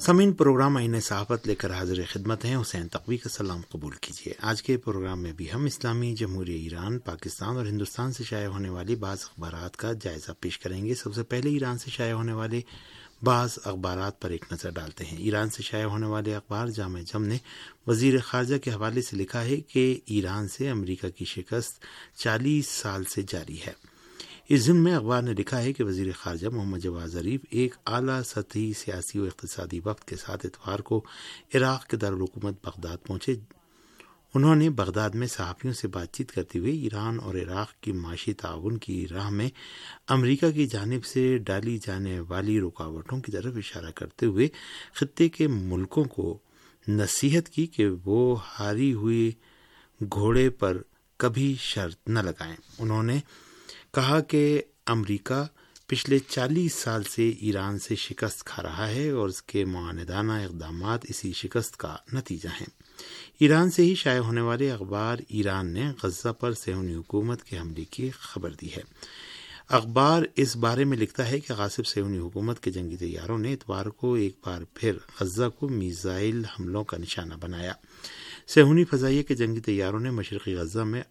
سامعین، پروگرام آئین صحافت لے کر حاضر خدمت ہیں. حسین تقوی کا سلام قبول کیجیے. آج کے پروگرام میں بھی ہم اسلامی جمہوریہ ایران، پاکستان اور ہندوستان سے شائع ہونے والی بعض اخبارات کا جائزہ پیش کریں گے. سب سے پہلے ایران سے شائع ہونے والے بعض اخبارات پر ایک نظر ڈالتے ہیں. ایران سے شائع ہونے والے اخبار جامع جم نے وزیر خارجہ کے حوالے سے لکھا ہے کہ ایران سے امریکہ کی شکست 40 سال سے جاری ہے. اس ضمن میں اخبار نے لکھا ہے کہ وزیر خارجہ محمد جواد ظریف ایک اعلیٰ سطحی سیاسی و اقتصادی وفد کے ساتھ اتوار کو عراق کے دارالحکومت بغداد پہنچے. انہوں نے بغداد میں صحافیوں سے بات چیت کرتے ہوئے ایران اور عراق کی معاشی تعاون کی راہ میں امریکہ کی جانب سے ڈالی جانے والی رکاوٹوں کی طرف اشارہ کرتے ہوئے خطے کے ملکوں کو نصیحت کی کہ وہ ہاری ہوئی گھوڑے پر کبھی شرط نہ لگائیں. انہوں نے کہا کہ امریکہ پچھلے 40 سال سے ایران سے شکست کھا رہا ہے اور اس کے معاندانہ اقدامات اسی شکست کا نتیجہ ہیں. ایران سے ہی شائع ہونے والے اخبار ایران نے غزہ پر صہیونی حکومت کے حملے کی خبر دی ہے. اخبار اس بارے میں لکھتا ہے کہ غاصب صہیونی حکومت کے جنگی طیاروں نے اتوار کو ایک بار پھر غزہ کو میزائل حملوں کا نشانہ بنایا. صہیونی فضائیہ کے جنگی طیاروں نے مشرقی غزہ میں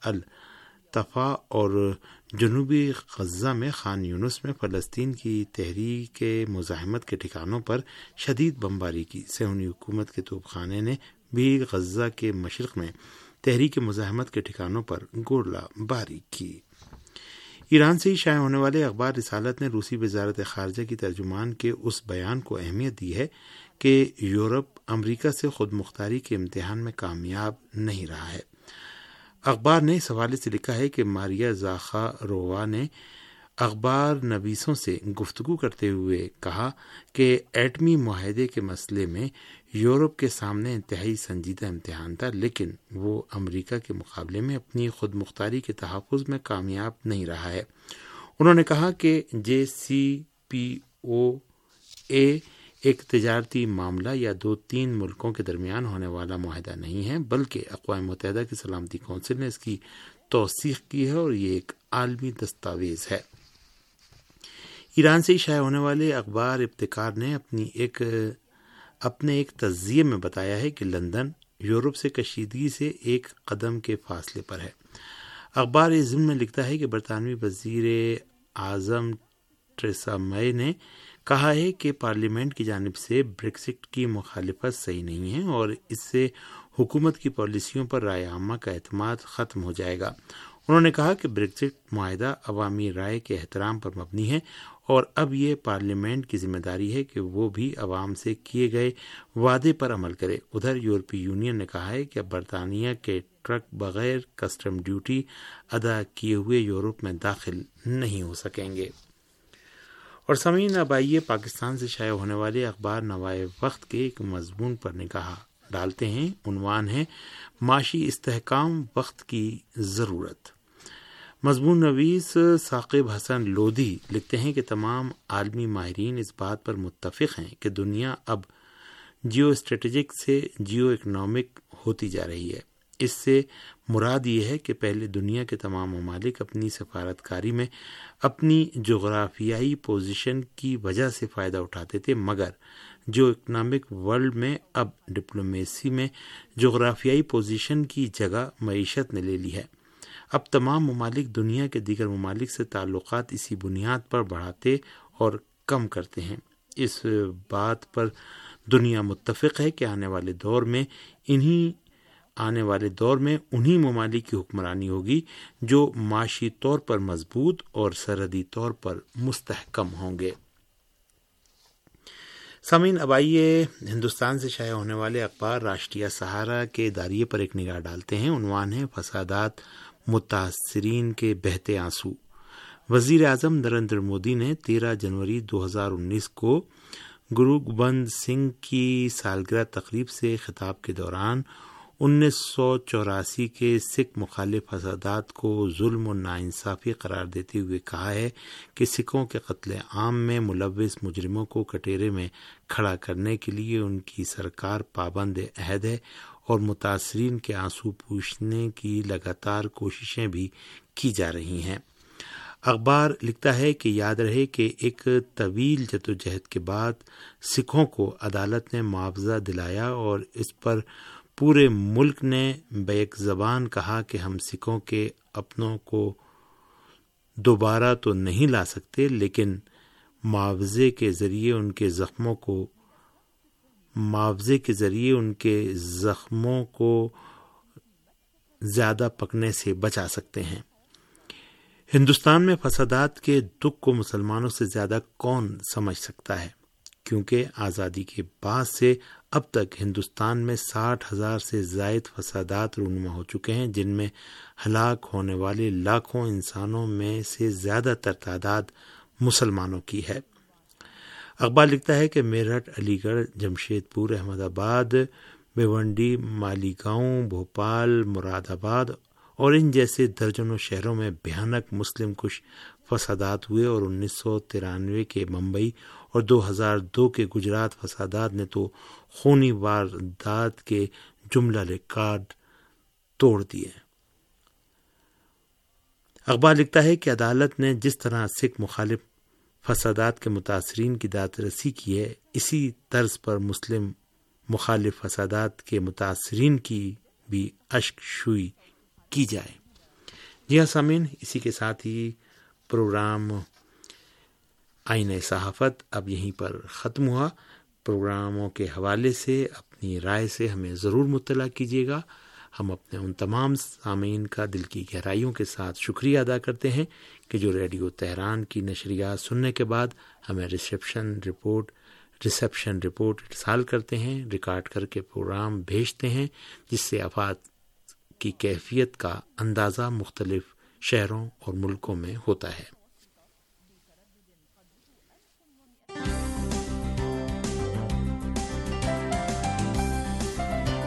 الطفا اور جنوبی غزہ میں خان یونس میں فلسطین کی تحریک مزاحمت کے ٹھکانوں پر شدید بمباری کی. صہیونی حکومت کے توپ خانے نے بھی غزہ کے مشرق میں تحریک مزاحمت کے ٹھکانوں پر گولہ باری کی. ایران سے ہی شائع ہونے والے اخبار رسالت نے روسی وزارت خارجہ کی ترجمان کے اس بیان کو اہمیت دی ہے کہ یورپ امریکہ سے خود مختاری کے امتحان میں کامیاب نہیں رہا ہے. اخبار نے اس حوالے سے لکھا ہے کہ ماریا زاخارووا نے اخبار نویسوں سے گفتگو کرتے ہوئے کہا کہ ایٹمی معاہدے کے مسئلے میں یورپ کے سامنے انتہائی سنجیدہ امتحان تھا، لیکن وہ امریکہ کے مقابلے میں اپنی خود مختاری کے تحفظ میں کامیاب نہیں رہا ہے. انہوں نے کہا کہ JCPOA ایک تجارتی معاملہ یا 2-3 ملکوں کے درمیان ہونے والا معاہدہ نہیں ہے، بلکہ اقوام متحدہ کی سلامتی کونسل نے اس کی توثیق کی ہے اور یہ ایک عالمی دستاویز ہے. ایران سے شائع ہونے والے اخبار ابتکار نے اپنے ایک تجزیے میں بتایا ہے کہ لندن یورپ سے کشیدگی سے ایک قدم کے فاصلے پر ہے. اخبار اس ضمن میں لکھتا ہے کہ برطانوی وزیر اعظم ٹریسا مے نے کہا ہے کہ پارلیمنٹ کی جانب سے بریکسٹ کی مخالفت صحیح نہیں ہے اور اس سے حکومت کی پالیسیوں پر رائے عامہ کا اعتماد ختم ہو جائے گا. انہوں نے کہا کہ بریکسٹ معاہدہ عوامی رائے کے احترام پر مبنی ہے اور اب یہ پارلیمنٹ کی ذمہ داری ہے کہ وہ بھی عوام سے کیے گئے وعدے پر عمل کرے. ادھر یورپی یونین نے کہا ہے کہ اب برطانیہ کے ٹرک بغیر کسٹم ڈیوٹی ادا کیے ہوئے یورپ میں داخل نہیں ہو سکیں گے. اور سامعین، اب آئیے پاکستان سے شائع ہونے والے اخبار نوائے وقت کے ایک مضمون پر نگاہ ڈالتے ہیں. عنوان ہے معاشی استحکام وقت کی ضرورت. مضمون نویس ثاقب حسن لودھی لکھتے ہیں کہ تمام عالمی ماہرین اس بات پر متفق ہیں کہ دنیا اب جیو اسٹریٹجک سے جیو اکنامک ہوتی جا رہی ہے. اس سے مراد یہ ہے کہ پہلے دنیا کے تمام ممالک اپنی سفارتکاری میں اپنی جغرافیائی پوزیشن کی وجہ سے فائدہ اٹھاتے تھے، مگر جو اکنامک ورلڈ میں اب ڈپلومیسی میں جغرافیائی پوزیشن کی جگہ معیشت نے لے لی ہے. اب تمام ممالک دنیا کے دیگر ممالک سے تعلقات اسی بنیاد پر بڑھاتے اور کم کرتے ہیں. اس بات پر دنیا متفق ہے کہ آنے والے دور میں انہی ممالک کی حکمرانی ہوگی جو معاشی طور پر مضبوط اور سرحدی طور پر مستحکم ہوں گے. سامعین، اب آئیے ہندوستان سے شائع ہونے والے اخبار راشٹریہ سہارا کے اداریے پر ایک نگاہ ڈالتے ہیں. عنوان ہے فسادات متاثرین کے بہتے آنسو. وزیر اعظم نریندر مودی نے 13 جنوری 2019 کو گرو گوبند سنگھ کی سالگرہ تقریب سے خطاب کے دوران 1984 کے سکھ مخالف فسادات کو ظلم و ناانصافی قرار دیتے ہوئے کہا ہے کہ سکھوں کے قتل عام میں ملوث مجرموں کو کٹہرے میں کھڑا کرنے کے لیے ان کی سرکار پابند عہد ہے اور متاثرین کے آنسو پوچھنے کی لگاتار کوششیں بھی کی جا رہی ہیں. اخبار لکھتا ہے کہ یاد رہے کہ ایک طویل جدوجہد کے بعد سکھوں کو عدالت نے معاوضہ دلایا اور اس پر پورے ملک نے بیک زبان کہا کہ ہم سکھوں کے اپنوں کو دوبارہ تو نہیں لا سکتے، لیکن معاوضے کے ذریعے ان کے زخموں کو زیادہ پکنے سے بچا سکتے ہیں۔ ہندوستان میں فسادات کے دکھ کو مسلمانوں سے زیادہ کون سمجھ سکتا ہے، کیونکہ آزادی کے بعد سے اب تک ہندوستان میں 60,000 سے زائد فسادات رونما ہو چکے ہیں، جن میں ہلاک ہونے والے لاکھوں انسانوں میں سے زیادہ تر تعداد مسلمانوں کی ہے۔ اخبار لکھتا ہے کہ میرٹھ، علی گڑھ، جمشید پور، احمد آباد، بھیونڈی، مالیگاؤں، بھوپال، مراد آباد اور ان جیسے درجنوں شہروں میں بھیانک مسلم کش فسادات ہوئے، اور 1993 کے ممبئی اور 2002 کے گجرات فسادات نے تو خونی واردات کے جملہ ریکارڈ توڑ دیے۔ اخبار لکھتا ہے کہ عدالت نے جس طرح سکھ مخالف فسادات کے متاثرین کی داد رسی کی ہے، اسی طرز پر مسلم مخالف فسادات کے متاثرین کی بھی اشک شوئی کی جائے۔ جی ہاں سامعین، اسی کے ساتھ ہی پروگرام آئینہ صحافت اب یہیں پر ختم ہوا۔ پروگراموں کے حوالے سے اپنی رائے سے ہمیں ضرور مطلع کیجیے گا۔ ہم اپنے ان تمام سامعین کا دل کی گہرائیوں کے ساتھ شکریہ ادا کرتے ہیں کہ جو ریڈیو تہران کی نشریات سننے کے بعد ہمیں ریسیپشن رپورٹ ارسال کرتے ہیں، ریکارڈ کر کے پروگرام بھیجتے ہیں، جس سے آفات کی کیفیت کا اندازہ مختلف شہروں اور ملکوں میں ہوتا ہے۔